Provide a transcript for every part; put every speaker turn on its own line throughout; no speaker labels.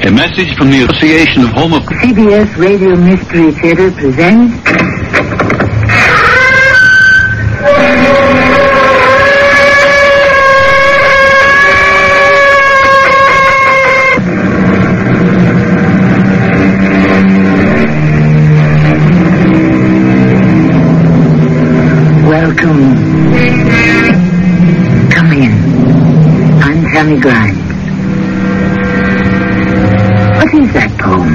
A message from the Association of Home of...
CBS Radio Mystery Theater presents... Welcome. Come in. I'm Tammy Grimes. What is that poem?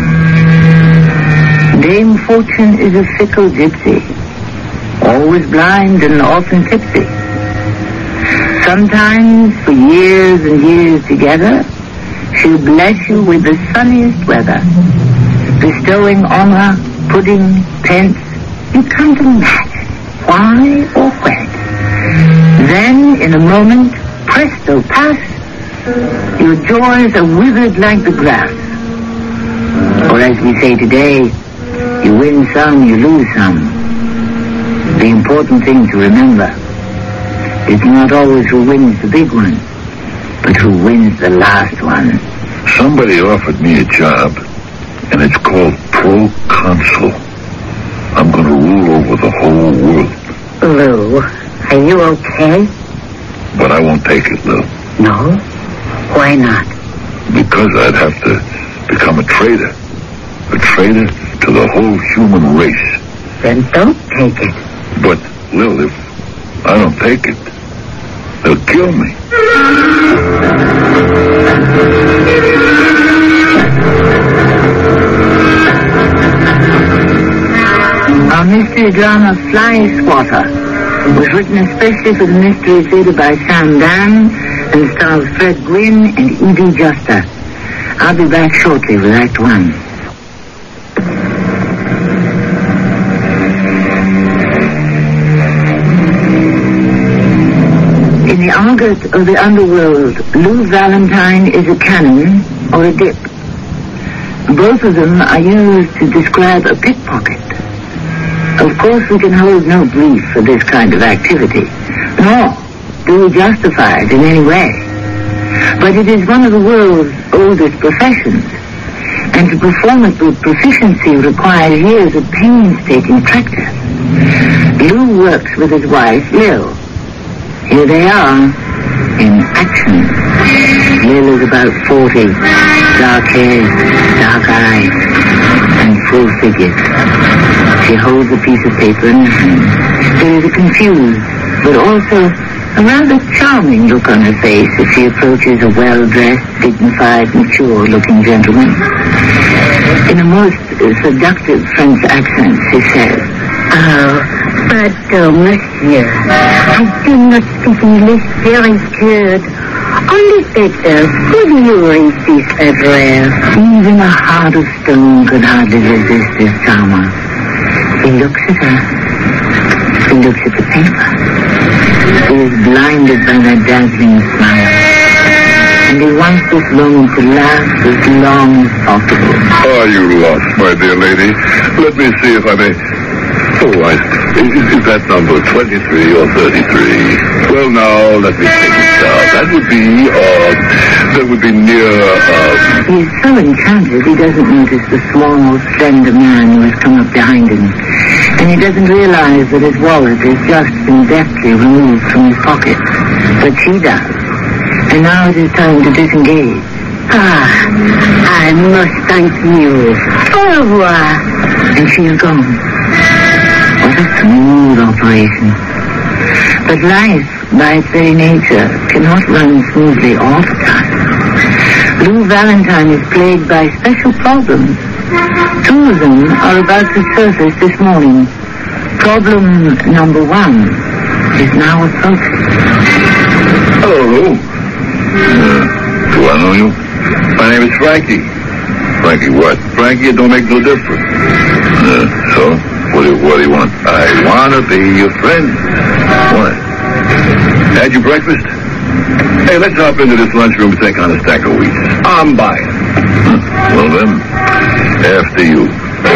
Dame Fortune is a fickle gypsy, always blind and often tipsy. Sometimes, for years and years together, she'll bless you with the sunniest weather, bestowing honor, pudding, pence, you can't imagine why or when. Then, in a moment, presto pass, your joys are withered like the grass. Or as we say today, you win some, you lose some. The important thing to remember is not always who wins the big one, but who wins the last one.
Somebody offered me a job, and it's called Proconsul. I'm going to rule over the whole world.
Lou, are you okay?
But I won't take it, Lou.
No? Why not?
Because I'd have to become a traitor. A traitor to the whole human race.
Then don't take it.
But, Lil, if I don't take it, they'll kill me.
Our mystery drama, Fly Swatter, was written especially for the Mystery Theater by Sam Dan and stars Fred Gwynne and E.B. Juster. I'll be back shortly with Act One. In the argot of the underworld, Lou Valentine is a cannon or a dip. Both of them are used to describe a pickpocket. Of course, we can hold no brief for this kind of activity, nor do we justify it in any way. But it is one of the world's oldest professions, and to perform it with proficiency requires years of painstaking practice. Lou works with his wife, Lil. Here they are, in action. Lil is about 40, dark hair, dark eyes, and full figure. She holds a piece of paper in her hand. There is a confused, but also a rather charming look on her face as she approaches a well-dressed, dignified, mature-looking gentleman. In a most seductive French accent, she says, "Oh, pardon, monsieur. I do not speak English very good. Only better. Could you insist, Adrien?" Even a heart of stone could hardly resist this charmer. He looks at her. He looks at the paper. He is blinded by that dazzling smile. And he wants this moment to last as long as possible.
Are you lost, my dear lady? Let me see if I may... Oh, is that number 23 or 33? Well, now, let me take it down. That would be near,
He is so enchanted he doesn't notice the small, slender man who has come up behind him. And he doesn't realize that his wallet has just been deftly removed from his pocket. But she does. And now it is time to disengage. I must thank you. Au revoir. And she is gone. What a smooth operation. But life, by its very nature, cannot run smoothly all the time. Lou Valentine is plagued by special problems. Two of them are about to surface this morning. Problem number one is now approaching.
Hello, Lou. Do I know you? My name is Frankie. Frankie what? Frankie, it don't make no difference. So? What do you want? I want to be your friend. What? Had your breakfast? Hey, let's hop into this lunchroom and take on a stack of wheat. I'm buying. Well, then, after you.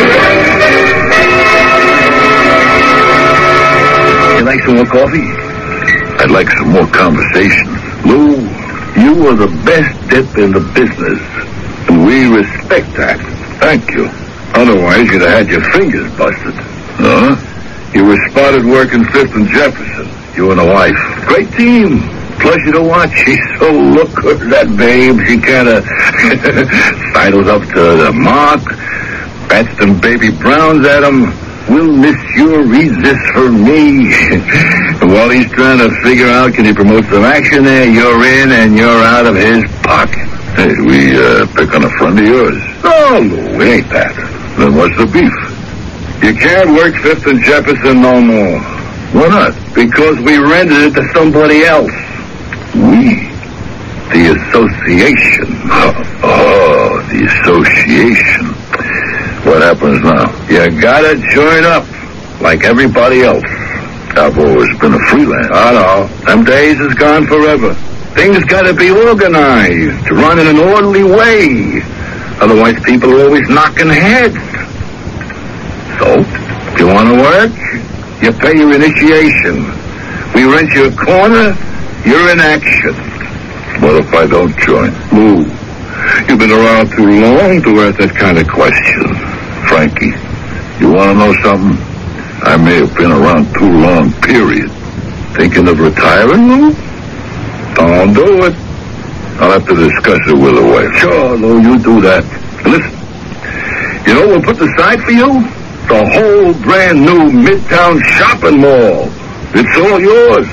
You like some more coffee? I'd like some more conversation. Lou, you are the best dip in the business. And we respect that. Thank you. Otherwise, you'd have had your fingers busted. Huh? You were spotted working 5th and Jefferson. You and the wife. Great team. Pleasure to watch. She's so looker, that babe. She kind of sidles up to the mark, bats them baby browns at him. Will Monsieur read this for me? And while he's trying to figure out can he promote some action there, you're in and you're out of his pocket. Hey, we pick on a friend of yours. Oh, no, it ain't that. Then what's the beef? You can't work 5th and Jefferson no more. Why not? Because we rented it to somebody else. We? The association. Oh, the association. What happens now? You gotta join up, like everybody else. I've always been a freelance. I know. Them days is gone forever. Things gotta be organized, run in an orderly way. Otherwise, people are always knocking heads. So, if you want to work, you pay your initiation. We rent you a corner, you're in action. What if I don't join? Ooh, you've been around too long to ask that kind of question. Frankie, you want to know something? I may have been around too long, period. Thinking of retiring, Lou? Don't do it. I'll have to discuss it with the wife. Sure, Lou, you do that. Listen, you know we'll put the site for you? The whole brand new Midtown shopping mall. It's all yours.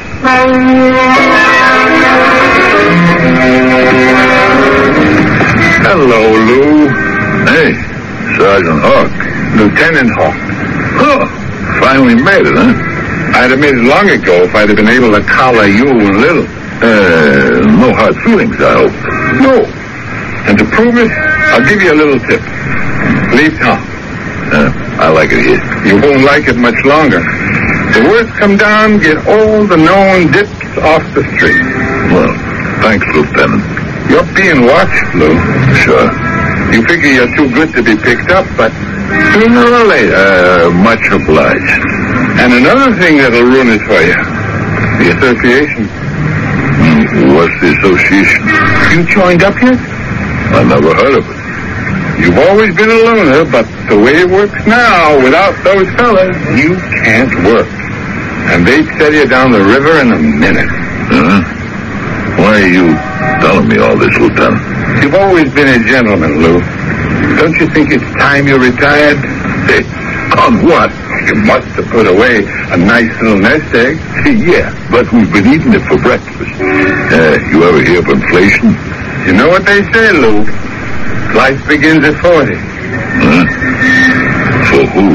Hello, Lou. Hey, Sergeant Hawk. Lieutenant Hawk. Oh, finally made it, huh? I'd have made it long ago if I'd have been able to collar you a little. No hard feelings, I hope. No. And to prove it, I'll give you a little tip. Leave town. I like it here. You won't like it much longer. The words come down, get all the known dips off the street. Well, thanks, Lieutenant. You're being watched, Lou. Sure. You figure you're too good to be picked up, but sooner or later, much obliged. And another thing that'll ruin it for you, the association. What's the association? You joined up yet? I never heard of it. You've always been a loner, but the way it works now, without those fellas, you can't work. And they'd set you down the river in a minute. Huh? Why are you telling me all this, Lieutenant? You've always been a gentleman, Lou. Don't you think it's time you retired? Hey, on what? You must have put away a nice little nest egg. Yeah, but we've been eating it for breakfast. You ever hear of inflation? You know what they say, Lou? Life begins at 40. Huh? For who?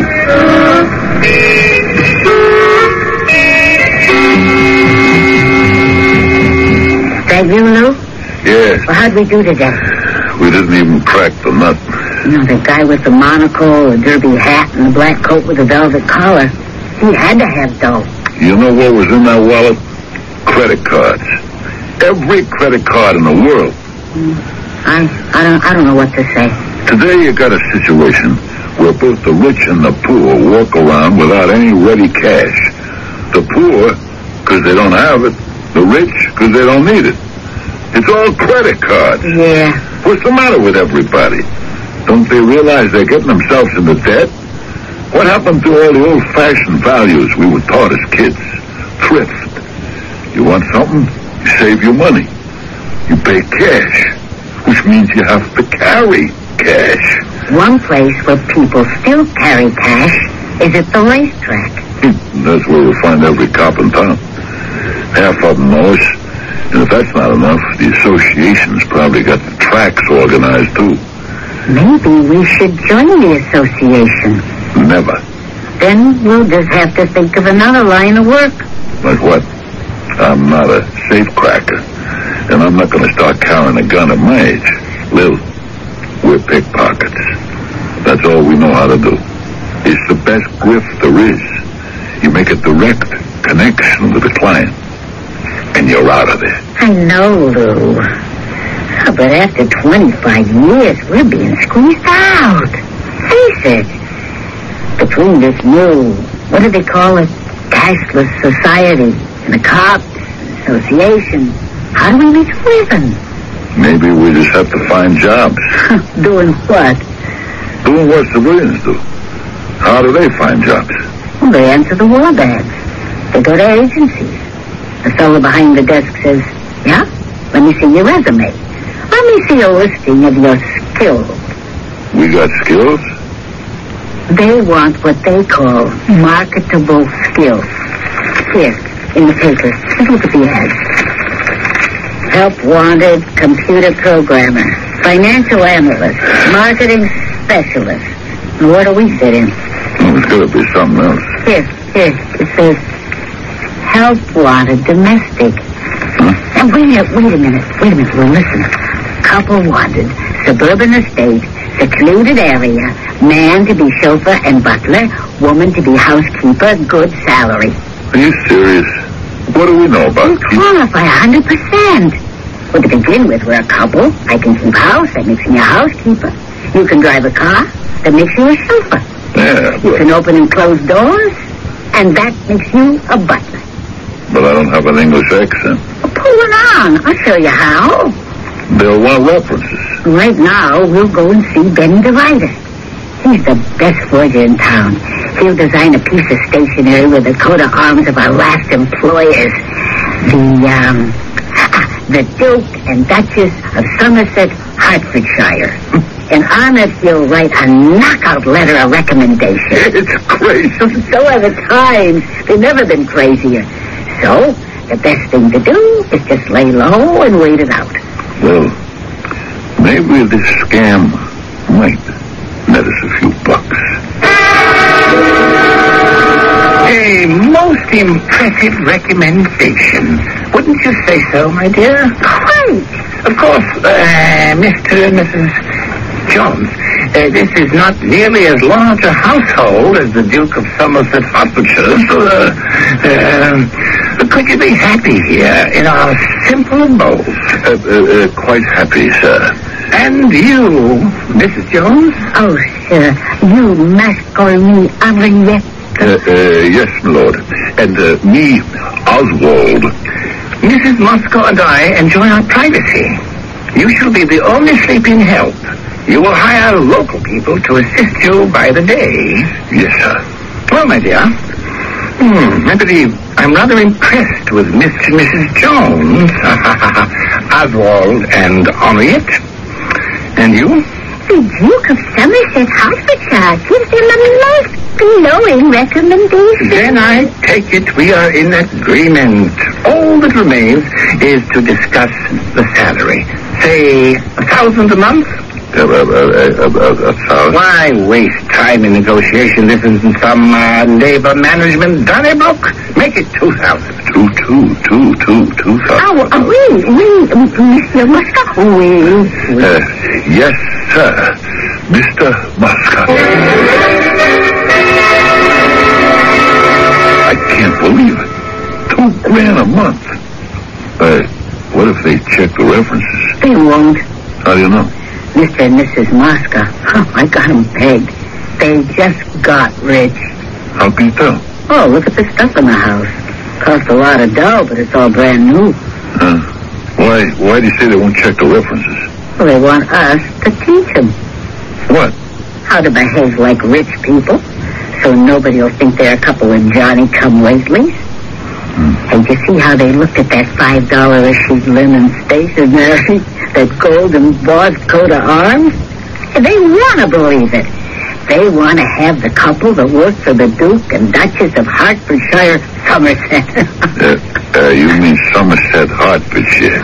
That you, Lou?
Yes.
Well, how'd we do today?
We didn't even crack the nut.
You know, the guy with the monocle, the derby hat, and the black coat with the velvet collar. He had to have dough.
You know what was in that wallet? Credit cards. Every credit card in the world.
I don't know what to say.
Today you got a situation where both the rich and the poor walk around without any ready cash. The poor, because they don't have it. The rich, because they don't need it. It's all credit cards.
Yeah.
What's the matter with everybody? Don't they realize they're getting themselves into debt? What happened to all the old-fashioned values we were taught as kids? Thrift. You want something? You save your money. You pay cash, which means you have to carry cash.
One place where people still carry cash is at the racetrack.
That's where we find every cop in town. Half of them know us. And if that's not enough, the association's probably got the tracks organized, too.
Maybe we should join the association.
Never.
Then we'll just have to think of another line of work.
Like what? I'm not a safecracker. And I'm not going to start carrying a gun at my age. Lil, we're pickpockets. That's all we know how to do. It's the best grift there is. You make a direct connection with the client. And you're out of there.
I know, Lou. Oh, but after 25 years, we're being squeezed out. Face it. Between this new, what do they call it? Cashless society, and the cops, and association, how do we make a living?
Maybe we just have to find jobs.
Doing what?
Doing what civilians do. How do they find jobs?
Well, they answer the war bags. They go to agencies. The fellow behind the desk says, yeah, let me see your resume. Let me see a listing of your skills.
We got skills?
They want what they call marketable skills. Here, in the paper. Take a look at the ads. Help wanted, computer programmer, financial analyst, marketing specialist. And where do we fit in?
There's got to be something else.
Here. It says, help wanted, domestic. And wait a minute. Well, listen. Couple wanted, suburban estate, secluded area, man to be chauffeur and butler, woman to be housekeeper, good salary.
Are you serious? What do we know about
You qualify 100%. Well, to begin with, we're a couple. I can keep house. That makes me a housekeeper. You can drive a car. That makes you a chauffeur.
Yeah,
You can open and close doors. And that makes you a butler.
but I don't have an English accent.
Well, pull it on. I'll show you how.
They'll want references.
Right now, we'll go and see Benny the writer. He's the best forger in town. He'll design a piece of stationery with the coat of arms of our last employers. The Duke and Duchess of Somerset, Hertfordshire. And on it, you'll write a knockout letter of recommendation.
It's crazy.
So are the times. They've never been crazier. So, the best thing to do is just lay low and wait it out.
Well, maybe this scam might net us a few bucks.
A most impressive recommendation. Wouldn't you say so, my dear?
Quite.
Of course, Mr. and Mrs. Jones, this is not nearly as large a household as the Duke of Somerset, Hertfordshire, so, could you be happy here in our simple abode?
Quite happy, sir.
And you, Mrs. Jones?
Oh, sir, you must call me Henriette.
Yes, my lord. And me, Oswald.
Mrs. Moscow and I enjoy our privacy. You shall be the only sleeping help. You will hire local people to assist you by the day.
Yes, sir.
Well, my dear, I believe I'm rather impressed with Mr. and Mrs. Jones, Oswald and Henriette. And you?
The Duke of Somerset, Hertfordshire, gives him a most glowing recommendation.
Then I take it we are in agreement. All that remains is to discuss the salary. Say, 1,000 a month?
1,000.
Why waste time in negotiation? This isn't some labor management Donnybrook. Make it 2,000.
2,000.
Oui, Monsieur Moscow. Oui.
Yes, sir. Mr. Moscow. I can't believe it. $2,000 a month. What if they check the references?
They won't.
How do you know?
Mr. and Mrs. Moscow. I got them pegged. They just got rich.
How can you tell?
Oh, look at the stuff in the house. Cost a lot of dough, but it's all brand new.
Why do you say they won't check the references?
Well, they want us to teach them
What?
how to behave like rich people, so nobody will think they're a couple of Johnny-come-latelys. And you see how they looked at that $5 a sheet linen stationery, that gold embossed coat of arms? They want to believe it. They want to have the couple that work for the Duke and Duchess of Hertfordshire, Somerset.
You mean Somerset, Hertfordshire?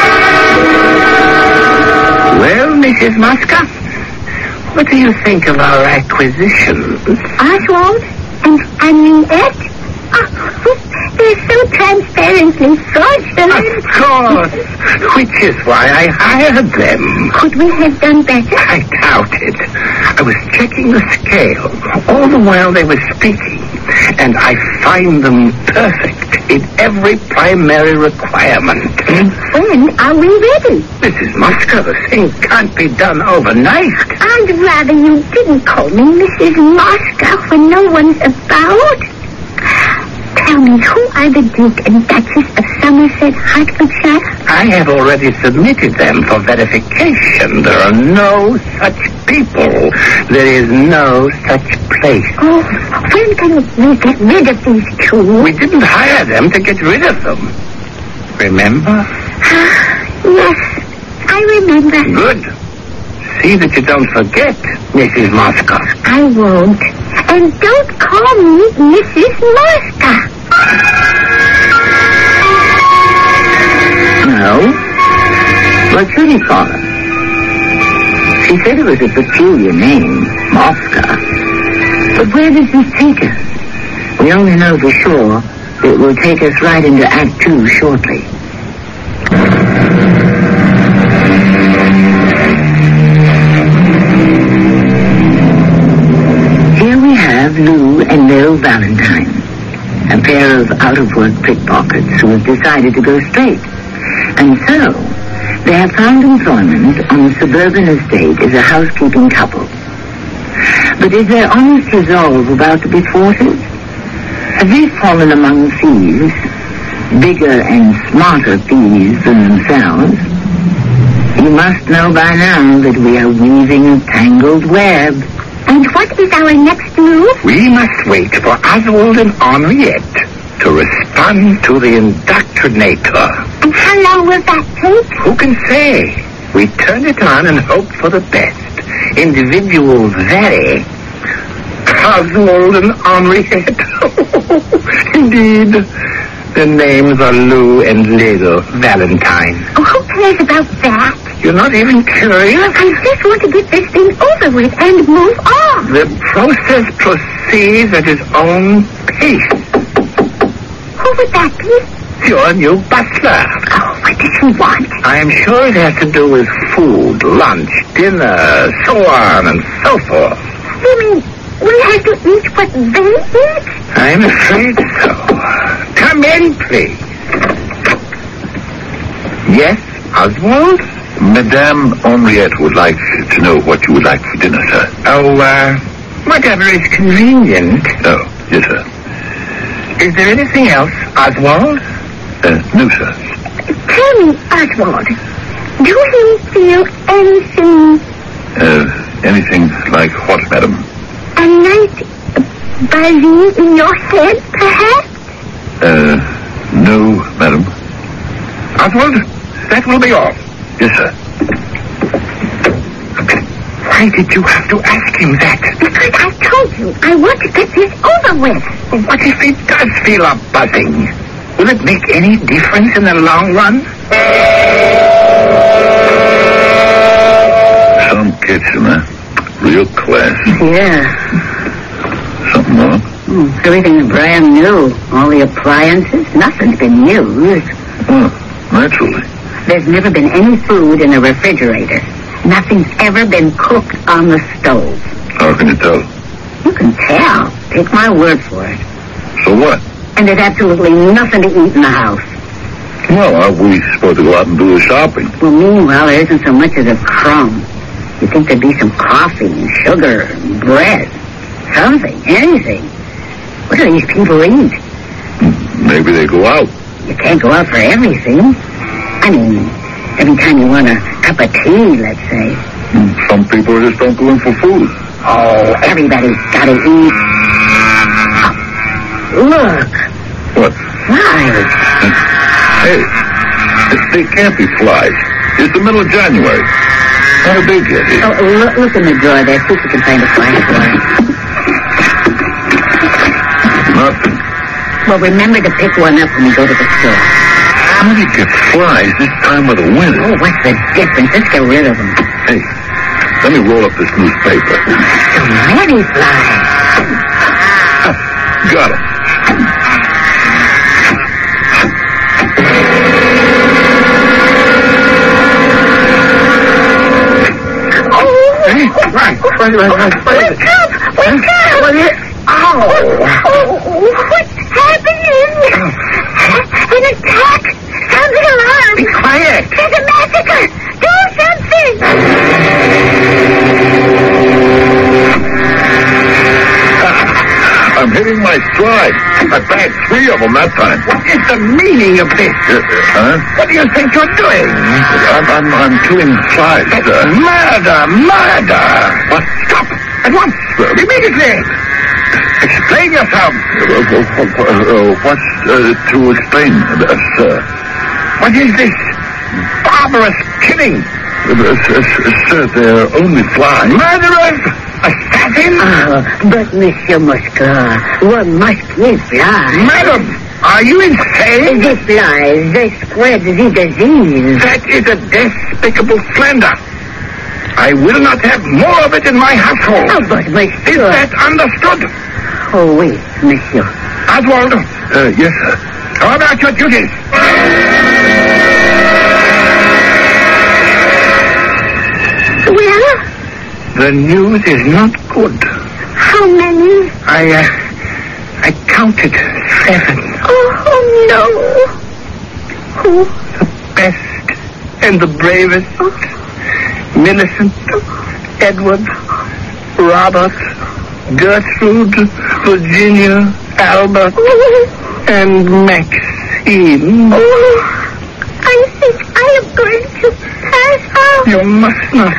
Well, Mrs. Moscow, what do you think of our acquisition?
Oswald and Henriette? They're so transparently fraudulent.
Of course, which is why I hired them.
Could we have done better?
I doubt it. I was checking the scale all the while they were speaking, and I find them perfect in every primary requirement.
When are we ready?
Mrs. Moscow, the thing can't be done overnight.
I'd rather you didn't call me Mrs. Moscow when no one's about.
tell me, who are the Duke and Duchess of Somerset, Hertfordshire?
I have already submitted them for verification. There are no such people. There is no such place.
Oh, when can we get rid of these two?
We didn't hire them to get rid of them. Remember?
Yes, I remember.
Good. See that you don't forget, Mrs. Mosca.
I won't. And don't call me Mrs. Mosca.
No. What should he call her? She said it was a peculiar name, Mosca. But where does this take us? We only know for sure that it will take us right into Act 2 shortly. Here we have Lou and Nell Valentine, a pair of out-of-work pickpockets who have decided to go straight. And so, they have found employment on a suburban estate as a housekeeping couple. But is their honest resolve about to be thwarted? Have they fallen among thieves, bigger and smarter thieves than themselves? You must know by now that we are weaving a tangled web.
And what is our next move?
We must wait for Oswald and Henriette to respond to the indoctrinator.
And how long will that take?
Who can say? We turn it on and hope for the best. Individuals vary. Oswald and Henriette. Indeed. Their names are Lou and Little Valentine.
Oh, who cares about that?
You're not even curious?
I just want to get this thing over with and move on.
The process proceeds at its own pace.
Who would that be?
Your new butler.
Oh, what does he want?
I am sure it has to do with food, lunch, dinner, so on and so forth.
You mean we have to eat what they eat?
I'm afraid so. Come in, please. Yes, Oswald?
Madame Henriette would like to know what you would like for dinner, sir.
Oh, whatever is convenient.
Oh, yes, sir.
Is there anything else, Oswald?
No, sir.
Tell me, Oswald, do you feel anything...
Anything like what, madam?
A nice buzzing in your head, perhaps?
No, madam.
Oswald, that will be all.
Yes, sir.
Why did you have to ask him that?
Because I told you, I want to get this over with.
What if he does feel a buzzing? Will it make any difference in the long run?
Some kitchen, huh? Real classy.
Yeah.
Something wrong?
Everything's brand new. All the appliances, nothing's been used.
Oh, naturally.
There's never been any food in the refrigerator. Nothing's ever been cooked on the stove.
How can you tell?
You can tell. Take my word for it.
So what?
And there's absolutely nothing to eat in the house.
Well, aren't we supposed to go out and do the shopping?
Well, meanwhile, there isn't so much as a crumb. You'd think there'd be some coffee and sugar and bread. Something, anything. What do these people eat?
Maybe they go out.
You can't go out for everything. I mean, every time you want a cup of tea, let's say.
Some people just don't go in for food.
Oh, everybody's got to eat. Look,
What?
flies.
Hey, they can't be flies. It's the middle of January. How did they get here?
Oh, look in the drawer there. See if you can find a fly for it.
Nothing.
Well, remember to pick one up when we go to the store.
How do you get flies this time of the winter?
Oh, what's the difference? Let's get rid of them.
Hey, let me roll up this newspaper.
So many flies.
Got it.
Right.
Wake up! Wake up!
Oh!
What's happening? An attack! Sound the alarm!
Be quiet!
There's a massacre! Do something!
I'm hitting my Nice try. I bagged 3 of them that time.
What is the meaning of this?
Huh?
What do you think you're doing?
I'm killing flies.
Murder!
What?
Stop! At once! Immediately! Explain yourself!
What's to explain, sir?
What is this barbarous killing?
Sir, they're only flies.
Murderers! Assassins!
But, Monsieur Muscat, one must kill flies.
Madam, are you insane?
The flies, they spread the disease.
That is a despicable slander. I will not have more of it in my household.
Oh, but,
Is
Monsieur...
that understood?
Oh, oui, Monsieur.
Oswald,
Yes, sir.
how about your duties?
Well,
The news is not good.
How many?
I counted 7.
Oh, no. Who?
The best and the bravest. Millicent, Edward, Robert, Gertrude, Virginia, Albert, and Maxine.
I think I am going to pass out.
You must not.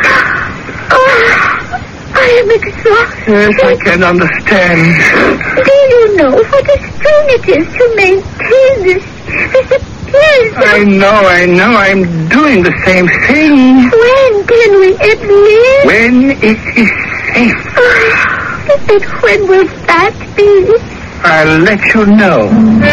I am exhausted.
Yes, I can understand.
Do you know what a strain it is to maintain this appearance?
I know. I'm doing the same thing.
When can we admit?
When it is safe,
And when will that be?
I'll let you know.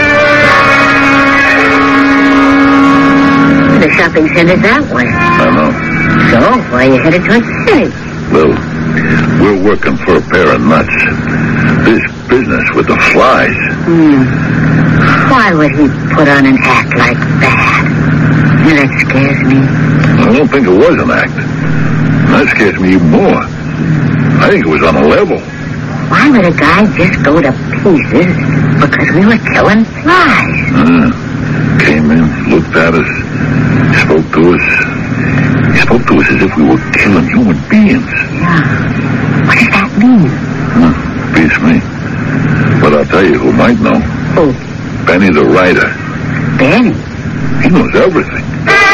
The shopping center's that way.
I know.
So, why are you headed towards the city?
Well, we're working for a pair of nuts. This business with the flies.
Why would he put on an act like that? That scares me.
I don't think it was an act. That scares me even more. I think it was on a level.
Why would a guy just go to pieces because we were killing flies?
Came in, looked at us, spoke to us. He spoke to us as if we were killing human beings.
Yeah. What does that mean?
Beats me. But I'll tell you who might know.
Who?
Benny the writer.
Benny?
He knows everything.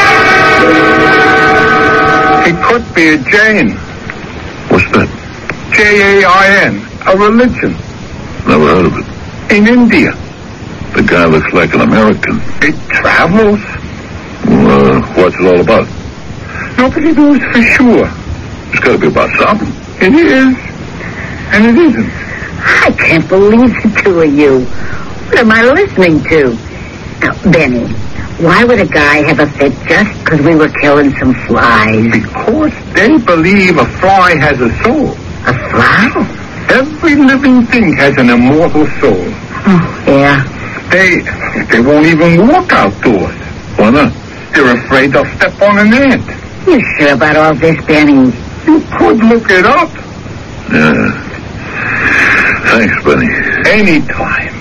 It could be a Jain.
What's that?
Jain. A religion.
Never heard of it.
In India.
The guy looks like an American.
It travels.
What's it all about?
Nobody knows for sure.
It's got to be about something.
It is. And it isn't.
I can't believe the two of you. What am I listening to? Now, Benny, why would a guy have a fit just because we were killing some flies?
Because they believe a fly has a soul.
A fly?
Every living thing has an immortal soul.
Oh, yeah.
They won't even walk outdoors.
Why not?
They're afraid they'll step on an ant.
You sure about all this, Benny?
You could look it up.
Yeah. Thanks, Benny.
Anytime.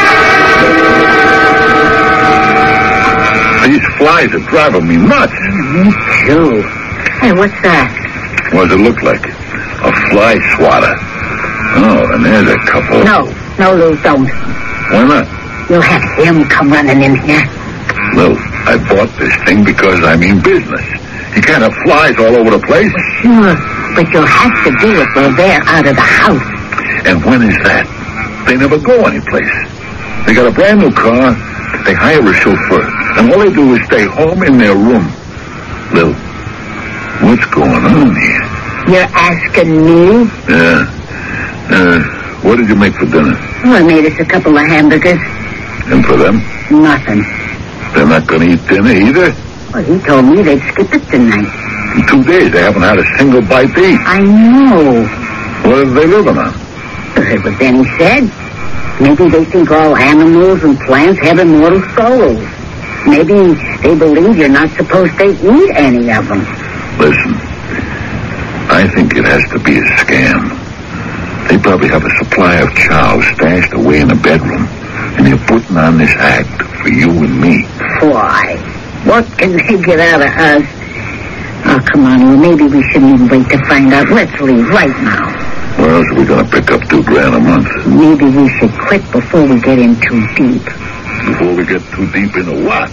These flies are driving me nuts.
Me too. Hey, what's that?
What does it look like? A fly swatter. Oh, and there's a couple.
No, Lou, don't.
Why not?
You'll have him come running in here.
Well, I bought this thing because I mean business. You can't have flies all over the place.
Sure, but you'll have to do it while they're out of the house.
And when is that? They never go anyplace. They got a brand new car. They hire a chauffeur. And all they do is stay home in their room. Lil, what's going on here?
You're asking me?
Yeah. What did you make for dinner?
Well, I made us a couple of hamburgers.
And for them?
Nothing.
They're not going to eat dinner either?
Well, he told me they'd skip it tonight.
In 2 days, they haven't had a single bite to eat.
I know.
What are they living on?
That's what Benny said. Maybe they think all animals and plants have immortal souls. Maybe they believe you're not supposed to eat any of them.
Listen, I think it has to be a scam. They probably have a supply of chow stashed away in a bedroom, and they're putting on this act for you and me.
Why? What can they get out of us? Oh, come on, well, maybe we shouldn't even wait to find out. Let's leave right now.
Where else are we going to pick up $2,000 a month?
Maybe we should quit before we get in too deep.
Before we get too deep into what?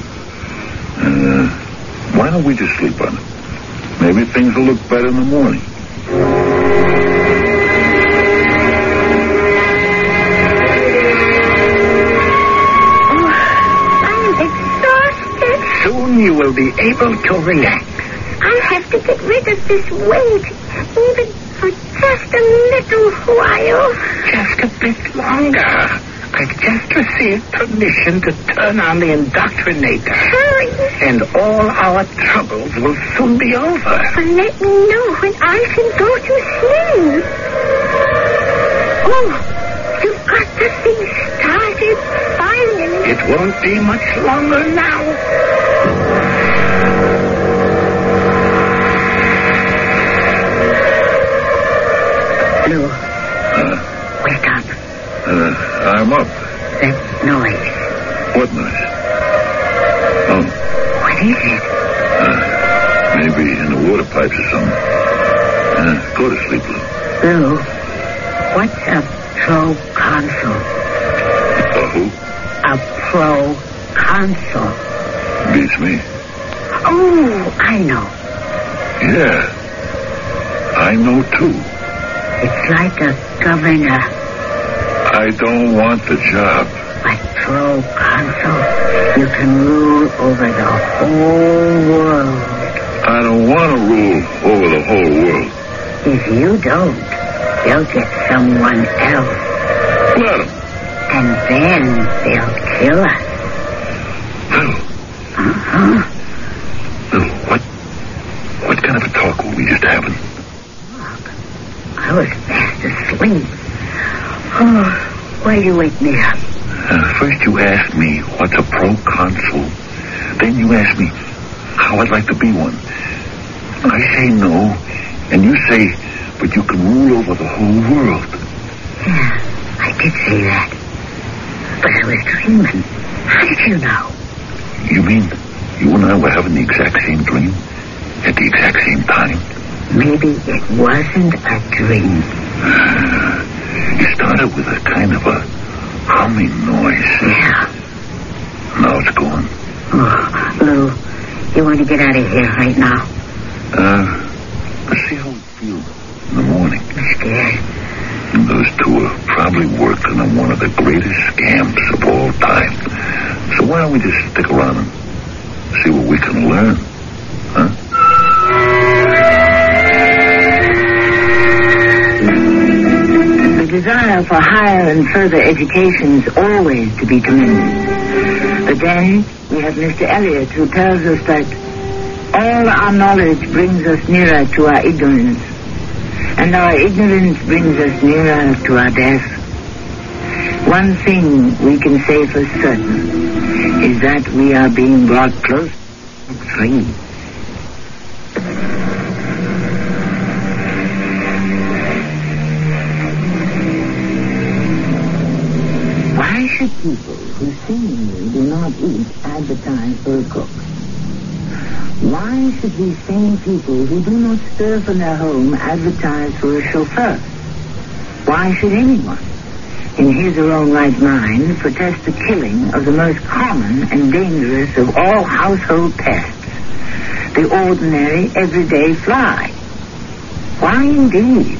Why don't we just sleep on it? Maybe things will look better in the morning.
Soon you will be able to relax.
I'll have to get rid of this weight, even for just a little while.
Just a bit longer. I've just received permission to turn on the indoctrinator.
Hurry.
And all our troubles will soon be over.
But let me know when I can go to sleep. Oh, you've got the thing started finally.
It won't be much longer now.
Lou, wake up.
I'm up.
That noise.
What noise? Oh,
What is it?
maybe in the water pipes or something. Go to sleep, Lou.
Lou, what's a proconsul?
Who?
A proconsul.
Beats me.
Oh, I know.
Yeah. I know, too.
It's like a governor.
I don't want the job.
But proconsul, you can rule over the whole world.
I don't want to rule over the whole world.
If you don't, they'll get someone else.
Let 'em.
And then they'll kill us.
Lou,
Uh-huh.
Lou, what kind of a talk were we just having?
I was fast asleep. Oh, why'd you wake me up?
First you asked me what's a proconsul. Then you asked me how I'd like to be one. I say no, and you say, but you can rule over the whole world.
Yeah, I did say that. But I was dreaming. How did you know?
You mean you and I were having the exact same dream? At the exact same time?
Maybe it wasn't a dream.
It started with a kind of a humming noise.
Yeah.
Now it's gone.
Oh, Lou, you want to get out of here right now?
Let's see how we feel in the morning.
I'm scared.
Those two are probably working on one of the greatest scams of all time. So why don't we just stick around and see what we can learn? Huh?
The desire for higher and further education is always to be commended. But then we have Mr. Eliot, who tells us that all our knowledge brings us nearer to our ignorance, and our ignorance brings us nearer to our death. One thing we can say for certain is that we are being brought close to free. Why should people who seemingly do not eat advertise for a cook? Why should these same people who do not stir from their home advertise for a chauffeur? Why should anyone, in his or own right mind, protest the killing of the most common and dangerous of all household pests, the ordinary, everyday fly? Why indeed?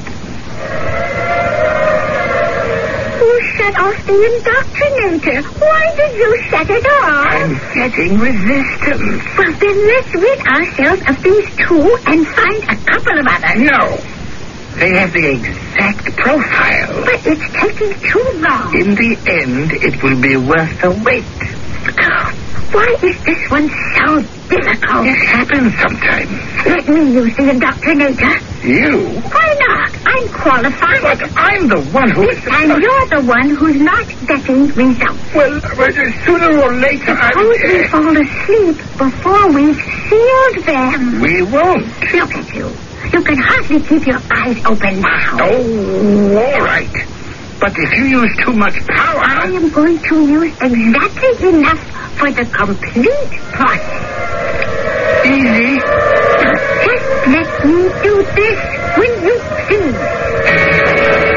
Shut off the indoctrinator. Why did you shut it off?
I'm getting resistance.
Well, then let's rid ourselves of these two and find a couple of others.
No. They have the exact profile.
But it's taking too long.
In the end, it will be worth the wait.
Oh, why is this one so difficult?
It happens sometimes.
Let me use the indoctrinator.
You?
Why not? I'm qualified.
But I'm the one who is...
And you're the one who's not getting results.
Well, sooner or later,
Suppose we fall asleep before we've sealed them.
We won't.
Look at you. You can hardly keep your eyes open now.
Oh, all right. But if you use too much power...
I am going to use exactly enough for the complete process.
Easy.
Just let me do this when you see.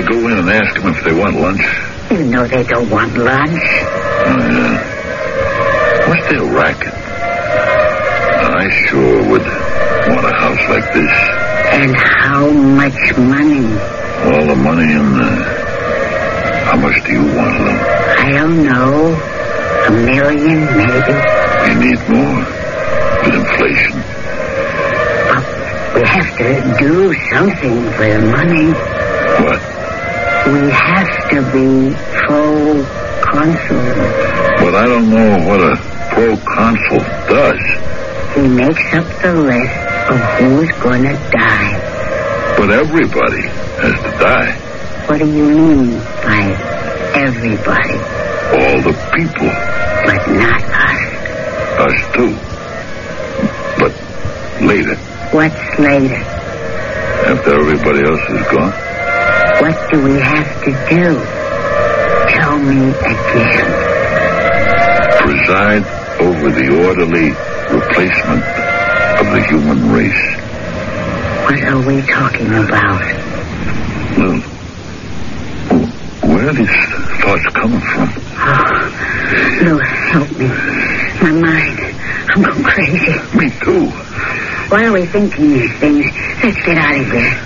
go in and ask them if they want lunch?
You know they don't want lunch.
Oh, yeah. What's their racket? I sure would want a house like this.
And how much money?
All the money in how much do you want, Lou?
I don't know. $1 million, maybe.
We need more. With inflation.
Well, we have to do something for the money.
What?
We have to be pro-consul.
But I don't know what a pro-consul does.
He makes up the list of who's gonna die.
But everybody has to die.
What do you mean by everybody?
All the people.
But not us.
Us too. But later.
What's later?
After everybody else is gone.
What do we have to do? Tell me again.
Preside over the orderly replacement of the human race.
What are we talking about?
Lou, where are these thoughts coming from?
Oh, Lou, help me. My mind. I'm going crazy.
Me too.
Why are we thinking these things? Let's get out of here.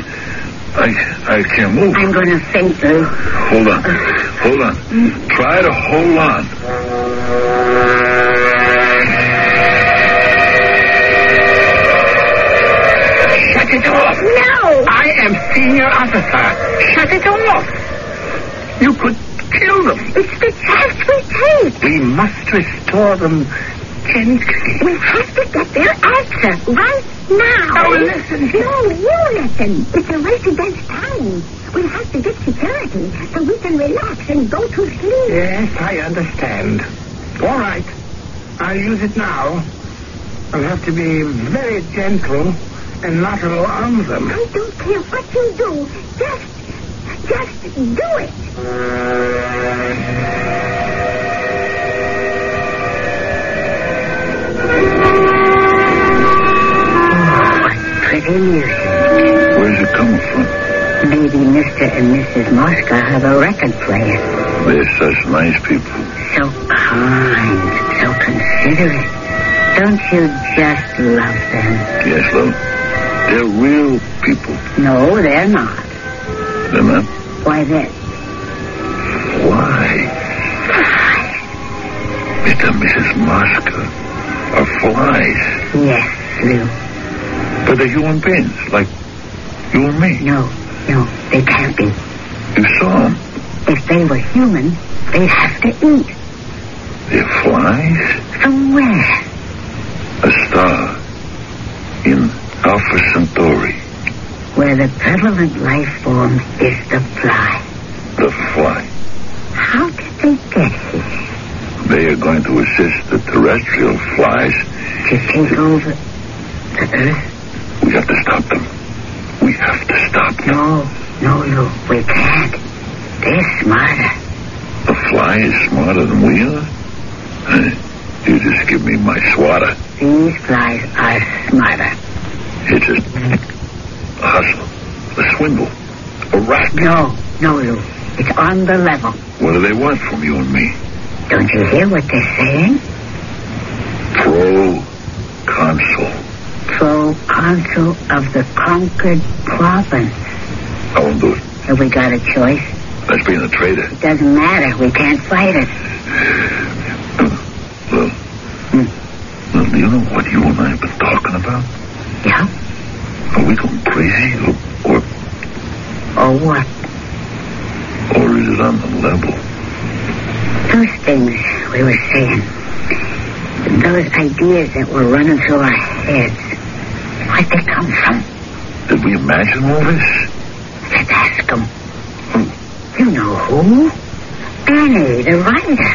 I can't move.
I'm going to faint, Lou.
Hold on. Hold on. Try to hold on.
Shut it off.
No!
I am senior officer. Shut it off. You could kill them.
It's the chance we take.
We must restore them gently.
We have to get their answer right now.
Oh, listen.
No, you listen. It's a race against time. We have to get security so we can relax and go to sleep.
Yes, I understand. All right. I'll use it now. I'll have to be very gentle and not alarm them.
I don't care what you do. Just do it. Pretty music.
Where's it coming from?
Maybe Mr. and Mrs. Mosca have a record player.
They're such nice people.
So kind, so considerate. Don't you just love them?
Yes, Lou. They're real people.
No, they're not.
They're not?
Why then?
Why? Mr. and Mrs. Mosca are flies.
Yes, Lou.
But they're human beings, like you and me.
No, they can't be.
You saw them.
If they were human, they'd have to eat.
They're flies?
From where?
A star in Alpha Centauri.
Where the prevalent life form is the fly.
The fly.
How did they get here?
They are going to assist the terrestrial flies.
To take over the Earth?
We have to stop them. We have to stop them.
No, Lou, we can't. They're smarter.
The fly is smarter than we are? You just give me my swatter.
These flies are smarter.
It's a hustle, a swindle, a racket.
No, Lou. It's on the level.
What do they want from you and me?
Don't you hear what they're saying?
Pro-consul.
Pro-consul of the conquered province.
I won't do it.
Have we got a choice?
That's being a traitor.
It doesn't matter. We can't fight it.
Well, do you know what you and I have been talking about?
Yeah?
Are we going crazy or
Or what?
Or is it on the level?
Those things we were saying, those ideas that were running through our heads, where'd they come from?
Did we imagine all this?
Let's ask them. You know who? Annie, the writer.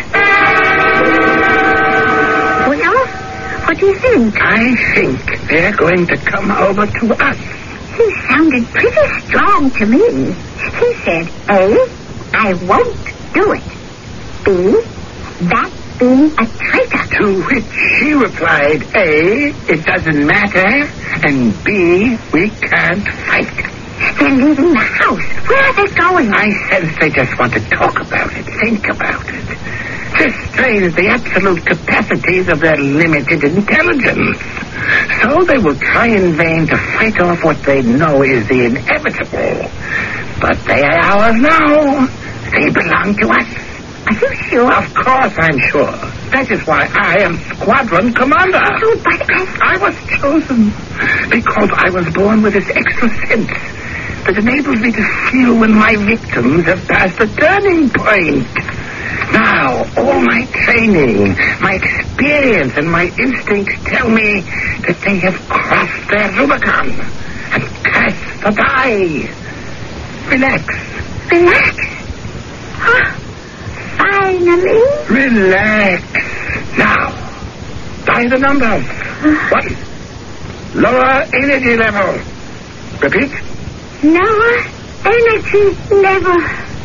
Well, what do you think?
I think they're going to come over to us.
He sounded pretty strong to me. He said, A, I won't do it. B, that's being a traitor.
To which she replied, A, it doesn't matter, and B, we can't fight.
They're leaving the house. Where are they going?
I sense they just want to talk about it, think about it. To strain the absolute capacities of their limited intelligence. So they will try in vain to fight off what they know is the inevitable. But they are ours now. They belong to us.
Are you sure?
Of course I'm sure. That is why I am squadron commander.
Oh, but
I was chosen because I was born with this extra sense that enables me to feel when my victims have passed a turning point. Now, all my training, my experience, and my instincts tell me that they have crossed their Rubicon and cast the die. Relax.
Relax? Huh? Finally?
Relax. Now, die the numbers. 1. Lower energy level. Repeat.
Lower energy level.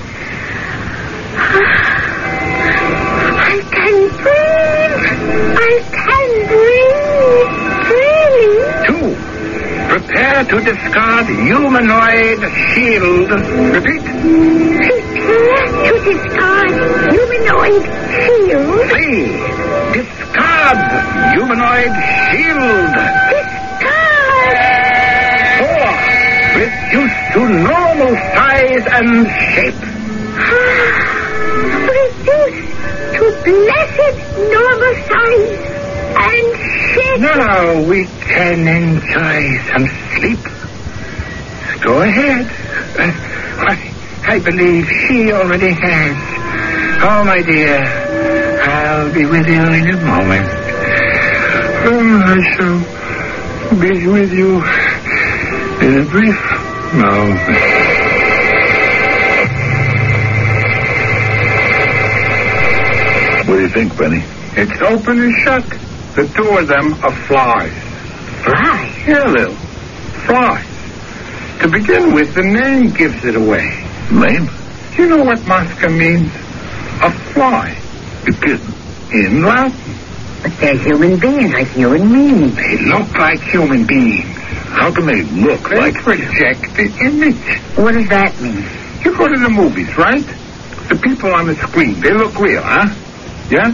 I can breathe. I can breathe. Really? 2. Prepare to discard humanoid shield. Repeat. Prepare to discard humanoid shield. 3. Discard humanoid shield. Discard. 4. Reduce to normal size and shape. Reduce to blessed normal size and shape. Now we can enjoy some sleep. Go ahead. I believe she already has. Oh, my dear, I'll be with you in a moment. I shall be with you in a brief moment.
What do you think, Benny?
It's open and shut. The 2 of them are flies.
Flies?
Yeah, Lil. Flies. To begin with, the name gives it away.
Name?
Do you know what Mosca means? A fly.
You kidding?
In Latin.
But they're human beings like you and me.
They look like human beings.
How can they look
They
like...
project the image.
What does that mean?
You go to the movies, right? The people on the screen, they look real, huh? Yeah?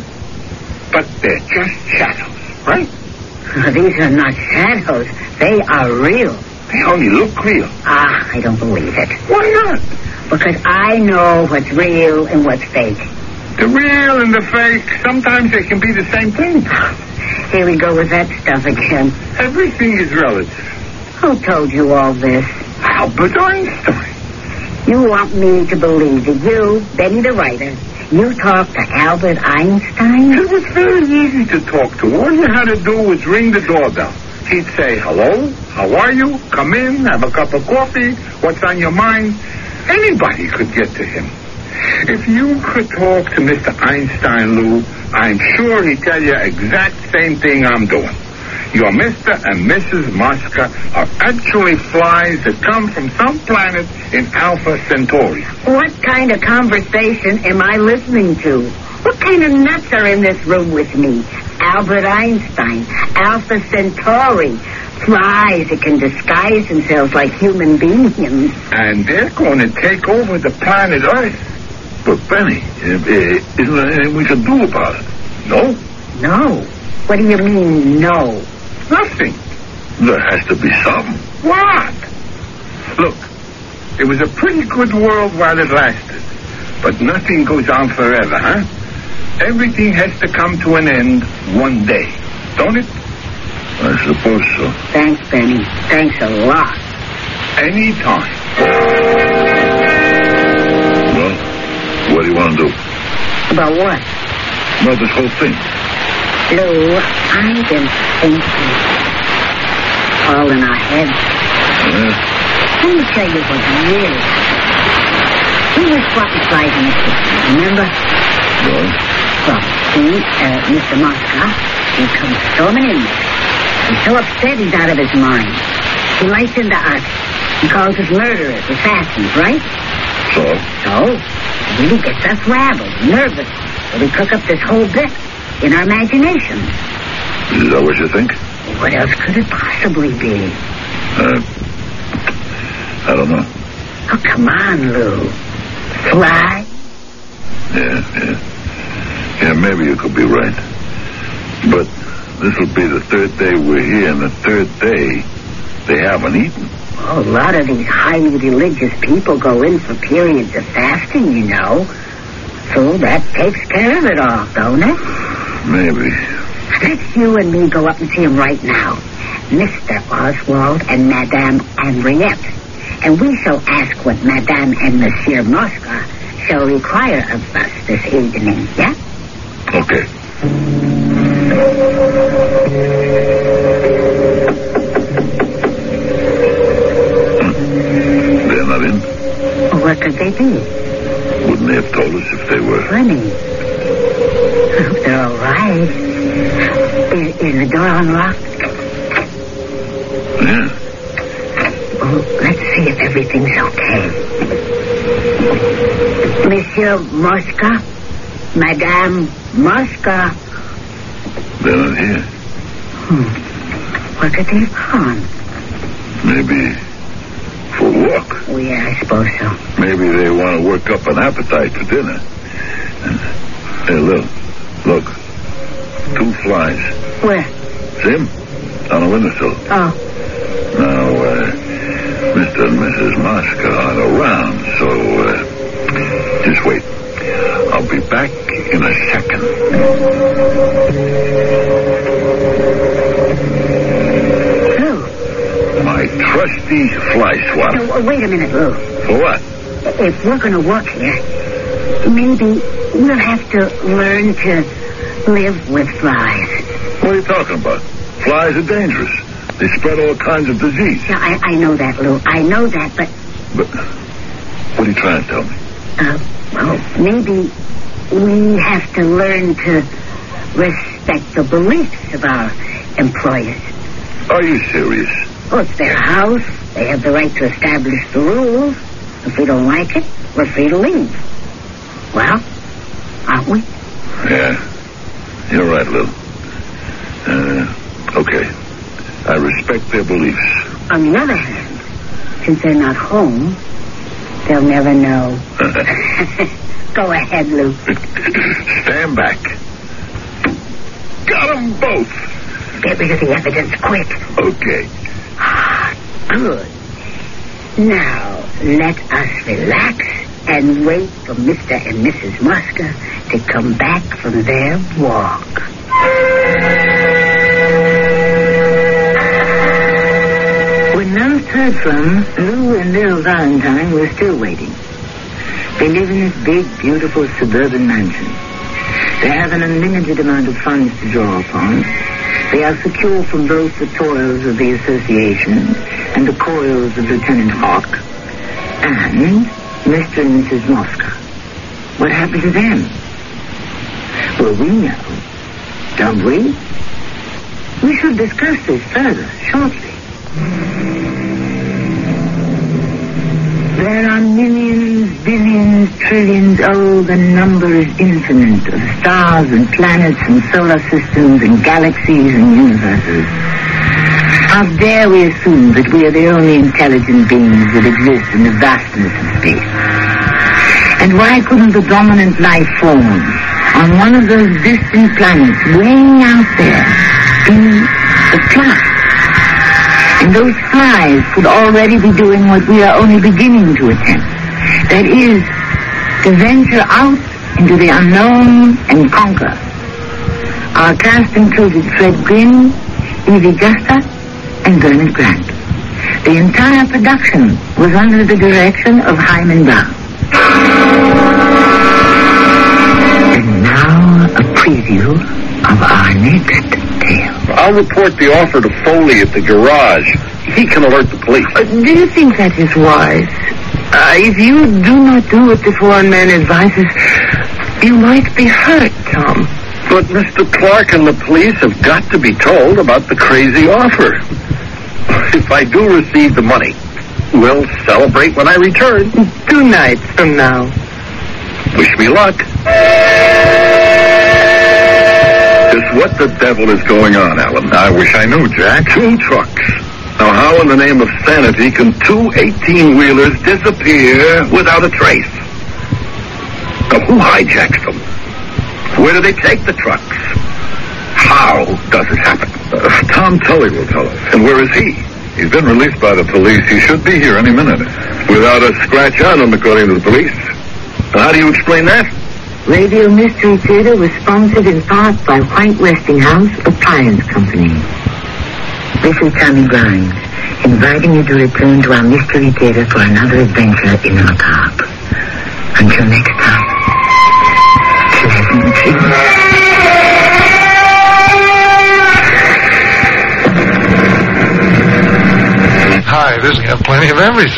But they're just shadows, right?
These are not shadows. They are real.
They only look real.
I don't believe it.
Why not?
Because I know what's real and what's fake.
The real and the fake, sometimes they can be the same thing.
Here we go with that stuff again.
Everything is relative.
Who told you all this?
Albert Einstein.
You want me to believe that you, Benny the writer, you talked to Albert Einstein?
It was very easy to talk to. All you had to do was ring the doorbell. He'd say, hello, how are you? Come in, have a cup of coffee. What's on your mind? Anybody could get to him. If you could talk to Mr. Einstein, Lou, I'm sure he'd tell you exact same thing I'm doing. Your Mr. and Mrs. Mosca are actually flies that come from some planet in Alpha Centauri.
What kind of conversation am I listening to? What kind of nuts are in this room with me? Albert Einstein, Alpha Centauri, flies that can disguise themselves like human beings.
And they're going to take over the planet Earth.
But, Benny, isn't there anything we can do about it?
No?
No. What do you mean, no?
Nothing.
There has to be some.
What? Look, it was a pretty good world while it lasted. But nothing goes on forever, huh? Everything has to come to an end one day, don't it?
I suppose so.
Thanks, Benny. Thanks a lot.
Anytime.
Well, what do you want to do?
About what?
About this whole thing.
Lou, I've been thinking. All in our heads.
Yeah?
Let me tell you what really happened. We were swapping flies in the kitchen, remember?
Well?
Well, Mr. Mosca, he comes storming in there. He's so upset he's out of his mind. He lights into us. He calls us murderers, assassins, right?
So?
So, he really gets us rabbled, nervous. So we cook up this whole bit in our imaginations.
Is that what you think?
What else could it possibly be?
I don't know.
Oh, come on, Lou. Fly?
Yeah, maybe you could be right. But this will be the third day we're here, and the third day they haven't eaten.
Oh, a lot of these highly religious people go in for periods of fasting, you know. So that takes care of it all, don't it?
Maybe.
Let's you and me go up and see him right now. Mr. Oswald and Madame Henriette. And we shall ask what Madame and Monsieur Mosca shall require of us this evening, yeah?
Okay. They're not in?
What could they be?
Wouldn't they have told us if they were?
Funny. I hope they're all right. Is the door unlocked?
Yeah.
Well, let's see if everything's okay. Monsieur Mosca? Madame Mosca?
They're not here.
What could they have gone?
Maybe for a walk.
Oh, yeah, I suppose so.
Maybe they want to work up an appetite for dinner. Hey, look. 2 flies.
Where?
See 'em? On the windowsill.
Oh.
Now, Mr. and Mrs. Mosca aren't around, so, just wait. I'll be back in a second.
Lou.
My trusty fly swat.
No, wait a minute, Lou.
For what?
If we're going to work here, maybe we'll have to learn to live with flies.
What are you talking about? Flies are dangerous. They spread all kinds of disease.
Yeah, I know that, Lou. I know that, but...
But what are you trying to tell me?
Well, maybe we have to learn to respect the beliefs of our employers.
Are you serious?
Well, it's their house. They have the right to establish the rules. If we don't like it, we're free to leave. Well, aren't we?
Yeah, you're right, Lil. Okay. I respect their beliefs.
On the other hand, since they're not home, they'll never know. Go ahead, Lou.
Stand back. Got them both.
Get rid of the evidence quick.
Okay.
Good. Now, let us relax and wait for Mr. and Mrs. Mosca to come back from their walk.
When last heard from, Lou and Lil Valentine were still waiting. They live in this big, beautiful suburban mansion. They have an unlimited amount of funds to draw upon. They are secure from both the toils of the association and the coils of Lieutenant Hawk. And Mr. and Mrs. Mosca. What happened to them? Well, we know, don't we? We shall discuss this further shortly. There are millions, billions, trillions, the number is infinite, of stars and planets and solar systems and galaxies and universes. How dare we assume that we are the only intelligent beings that exist in the vastness of space? And why couldn't the dominant life form on one of those distant planets way out there be the fly? And those flies could already be doing what we are only beginning to attempt. That is, to venture out into the unknown and conquer. Our cast included Fred Gwynne, Evie Juster, and Bernard Grant. The entire production was under the direction of Hyman Brown. And now a preview of our next tale.
I'll report the offer to Foley at the garage. He can alert the police.
Do you think that is wise? If you do not do what this one man advises, you might be hurt, Tom.
But Mr. Clark and the police have got to be told about the crazy offer. If I do receive the money, we'll celebrate when I return.
2 nights from now.
Wish me luck. Just what the devil is going on, Alan? I wish I knew, Jack. 2 trucks. Now, how in the name of sanity can two 18-wheelers disappear without a trace? Now, who hijacks them? Where do they take the trucks? How does it happen?
Tom Tully will tell us.
And where is he?
He's been released by the police. He should be here any minute.
Without a scratch on him, according to the police. Now, how do you explain that?
Radio Mystery Theater was sponsored in part by White Westinghouse Appliance Company. This is Tammy Grimes, inviting you to return to our Mystery Theater for another adventure in our park. Until next time, pleasant dreams.
Hi, this has got plenty of everything.